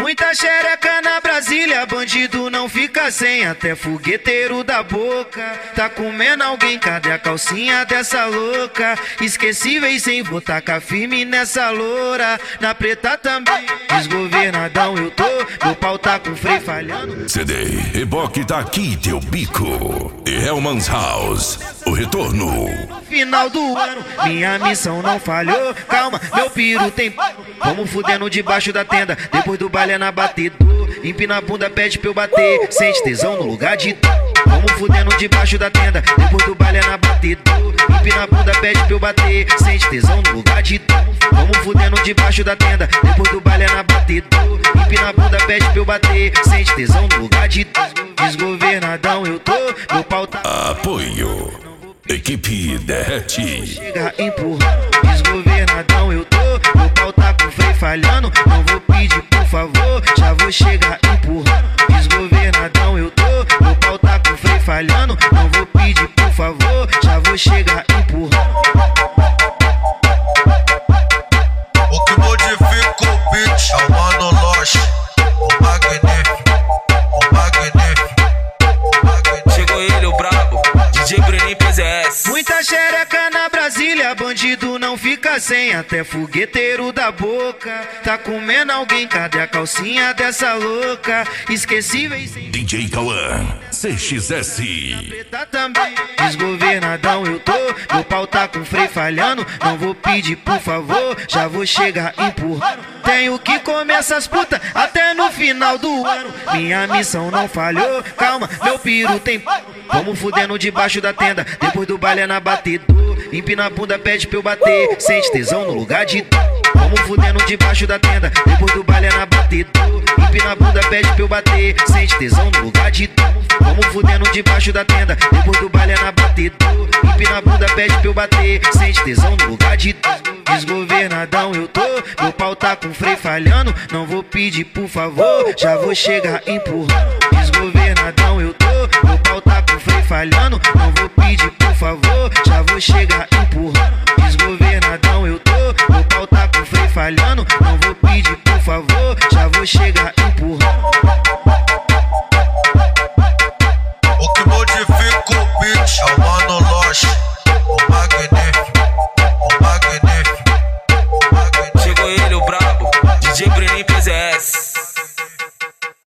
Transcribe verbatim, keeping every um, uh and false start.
Muita xereca na Brasília, bandido não fica sem, até fogueteiro da boca. Tá comendo alguém, cadê a calcinha dessa louca? Esquecíveis sem vou tacar firme nessa loura. Na preta também, desgovernadão eu tô, meu pau tá com freio falhando. C D, reboque tá aqui teu bico. E Hellman's House, o retorno. Final do ano, minha missão não falhou. Calma, meu piro tem. Vamos fudendo debaixo da tenda, depois do baile é na batedor. Empina a bunda, pede pra eu bater, sente tesão no lugar de dor. Vamos fudendo debaixo da tenda, depois do baile é na batedor. Empina a bunda, pede pra eu bater, sente tesão no lugar de dor. Vamos fudendo debaixo da tenda, depois do baile é na batedor. Empina a bunda, pede pra eu bater, sente tesão no lugar de dor. Desgovernadão eu tô, meu pau tá. Apoio, equipe derrete. Chega empurrando, desgovernadão eu tô, meu pau tá com freio falhando. Não vou pedir por favor, já vou chegar empurrando. Desgovernadão eu tô, meu pau tá com freio falhando. Não vou pedir por favor, já vou chegar empurrando. O que modifica o beat é o Mano Loche, o magnífico, o magnífico, o magnífico. Chegou ele, o brabo, D J Breninho P Z S. Muita xereca na Brasília, bandido não fica sem, até fogueteiro da boca. Tá comendo alguém, cadê a calcinha dessa louca? Esquecíveis sem D J Cauã, C X S. preta também, desgovernadão eu tô, meu pau tá com freio falhando. Não vou pedir por favor, já vou chegar empurrando. Tenho que comer essas putas até no final do ano. Minha missão não falhou, calma, meu piro tem. Vamos fudendo debaixo da tenda, depois do baile é na batedor. Empina a bunda, pede pra eu bater, sente tesão no lugar de dor. Vamos fudendo debaixo da tenda, depois do baile é na batedor. Empina a bunda, pede pra eu bater, sente tesão no lugar de dor. Vamos fudendo debaixo da tenda, depois do baile é na batedor. Empina a bunda, pede pra eu bater, sente tesão no lugar de dor. Desgovernadão eu tô, meu pau tá com freio falhando. Não vou pedir por favor, já vou chegar empurrando. Desgovernadão eu tô, meu pau tá com freio falhando. Não vou pedir por favor, já vou chegar empurrando.